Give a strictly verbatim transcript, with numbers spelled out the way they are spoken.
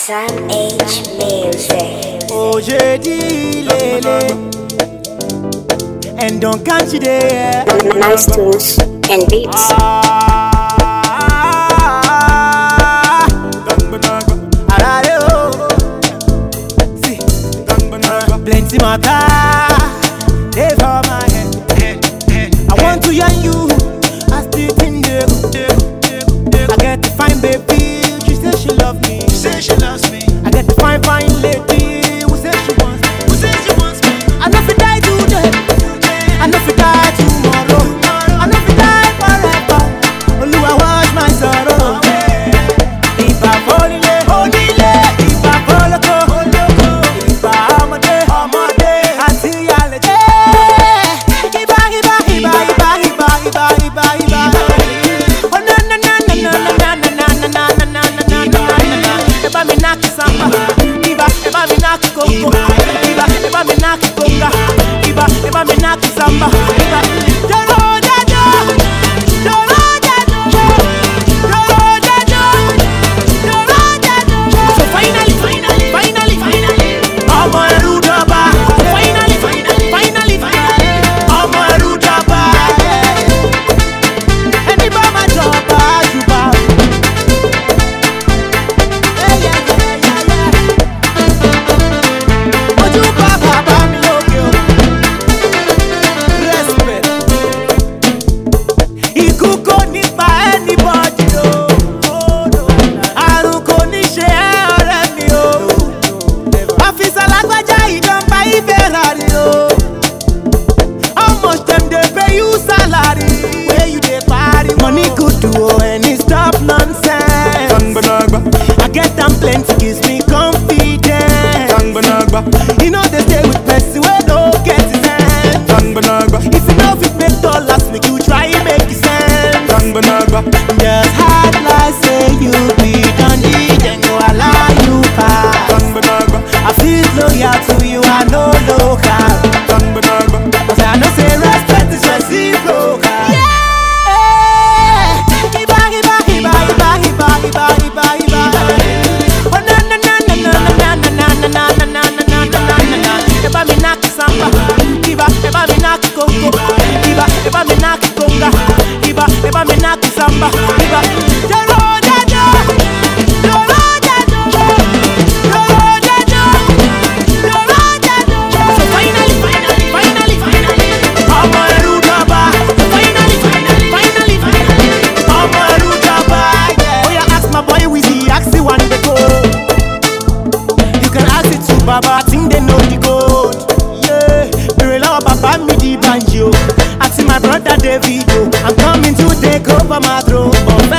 Sam H Music. O J D Lele and don't catch you there. Nice tunes and beats. Plenty matter, they for my head. I want to hear you. I still think you. I get to find baby. She says she love me. She says she loves me. I get to find fine lady. Who says she wants me? Who says she wants me? I know if you die today. I know if you die tomorrow. I know if you die forever. Only I watch my sorrow. If I fall in love, hold in love. If I fall in love, hold in love. If I am a day, I'm a day. I see y'all a day. Iba, iba, iba, iba, iba, iba, iba, iba. Oh na na na na na na na na na na na na na na na. Eba mi naki samba, iba, eba mi naki kongo, iba, eba mi naki konga, iba, eba mi naki samba, iba. Joro jajo, joro jajo, joro jajo, joro jajo. So finally, finally, finally, finally, ọmọ ẹrú dọba. Finally, finally, finally, finally, ọmọ ẹrú dọba. Ẹni bá máa jọba jùbà. Ojú bá bàbá mi lókè o. Respect. Ikú kò ní pa anybody o. Àrùn kò ní ṣe ẹ́ ọ̀rẹ́ mi o. Ọ́fíìsì alágbájá ìjọba Ferrari o. How much dem dey pay you salary? Where you dey party? Money good do o and it stop nonsense. I get am plenty gives me confidence. You know they stay with person wey no get sense. If you no fit make dollars, make you try make it sense. Just hard like say you be dundee, then go allow you pass. I feel loyal to you, I know local. Cause I know say respect is reciprocal. Yeah. Iba, iba, iba, iba, iba, iba, iba, iba. Oh na na na na na na na na na na na na na na na na. Eba mi naki samba, iba, eba mi naki kongo, iba, eba mi naki konga, iba, eba mi naki samba, iba. Joro jajo, joro jajo, joro jajo, joro jajo. So finally, finally, finally, finally, ọmọ ẹrú dọba. Finally, finally, finally, finally, ọmọ ẹrú dọba. Oh yeah, ask my boy Wizzy, ask the one they go. You can ask it to Baba, I think they know the code. Yeah, bèrè lọ́wọ́ bàbá mi di banjo. Àti my brother Davido, I'm coming to take over my throne.